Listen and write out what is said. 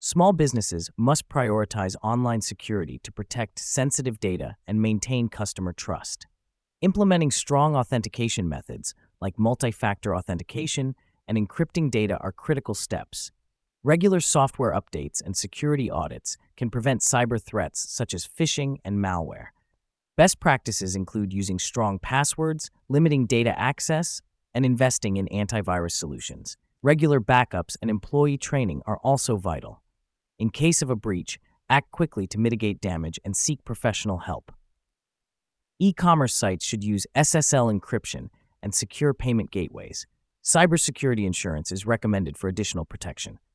Small businesses must prioritize online security to protect sensitive data and maintain customer trust. Implementing strong authentication methods like multi-factor authentication and encrypting data are critical steps. Regular software updates and security audits can prevent cyber threats such as phishing and malware. Best practices include using strong passwords, limiting data access, and investing in antivirus solutions. Regular backups and employee training are also vital. In case of a breach, act quickly to mitigate damage and seek professional help. E-commerce sites should use SSL encryption and secure payment gateways. Cybersecurity insurance is recommended for additional protection.